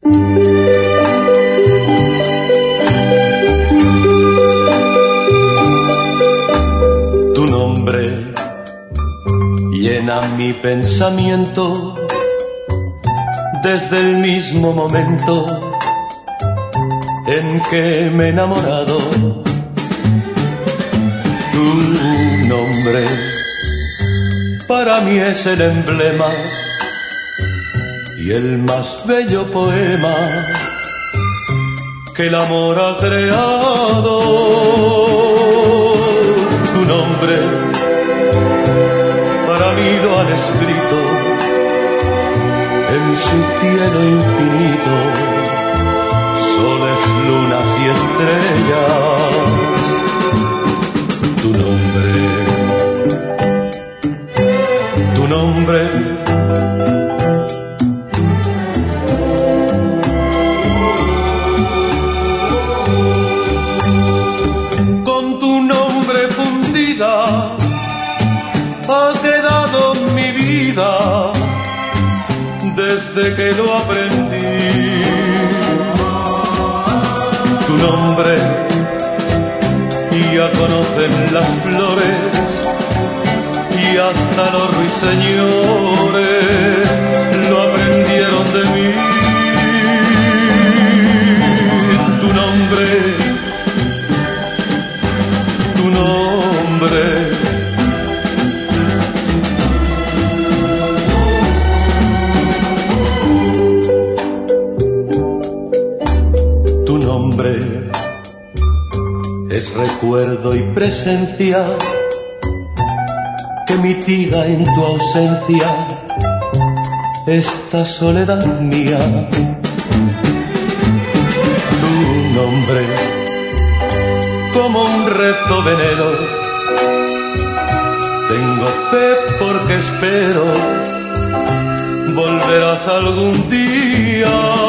Tu nombre llena mi pensamiento desde el mismo momento en que me he enamorado. Tu nombre para mí es el emblema y el más bello poema que el amor ha creado. Tu nombre para mí lo han escrito en su cielo infinito, soles, lunas y estrellas. Tu nombre, tu nombre. Con tu nombre fundida ha quedado mi vida desde que lo aprendí. Tu nombre ya conocen las flores y hasta los ruiseñores lo aprendieron de mí. Tu nombre, tu nombre. Tu nombre es recuerdo y presencia que mitiga en tu ausencia esta soledad mía. Tu nombre, como un reto veneno, tengo fe porque espero volverás algún día.